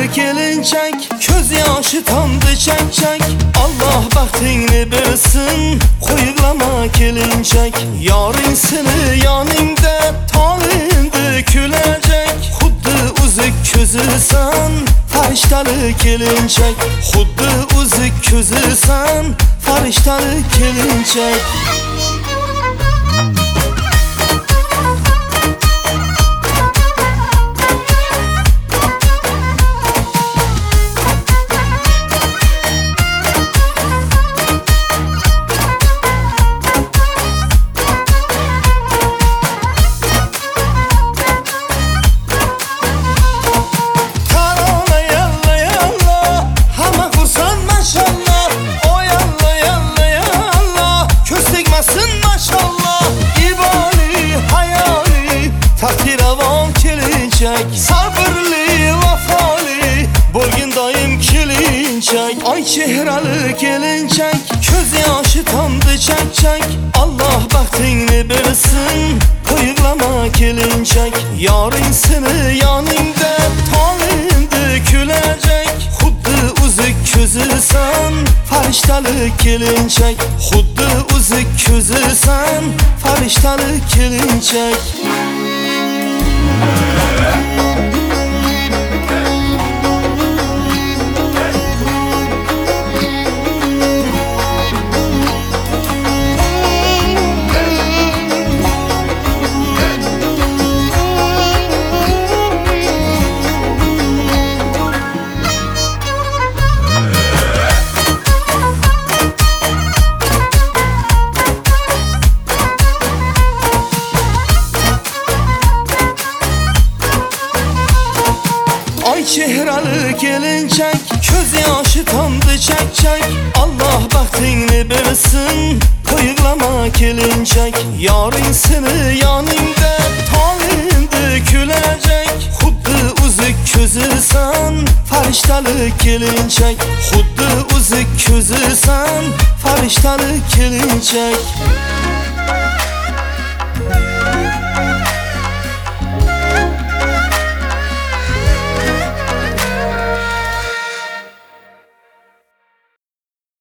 kelinchak, ko'z yoshi tomdi chak. Allah baxtingni bersin, qo'yilama kelinchak. Yoring seni yoningda tolindi kulajak. Xuddi uzik ko'zisan, farishtali kelinchak. Xuddi uzik ko'zisan, farishtali kelinchak. Sabırlı vafali bo'lgin doim kelinchak. Ay chehrali kelinchak, ko'z yoshi tomdi chak. Allah baxtingni bersin, qo'yilama kelinchak. Yoring seni yoningda tolindi kulajak. Xuddi uzik ko'zisan, farishtali kelinchak. Xuddi uzik ko'zisan, farishtali kelinchak. Chehrali kelinchak, ko'z yoshi tomdi chak. Allah baxtingni bersin, qo'yilama kelinchak. Yoring seni yoningda tolindi kulajak. Xuddi uzik ko'zisan, farishtali kelinchak. Xuddi uzik ko'zisan, farishtali kelinchak.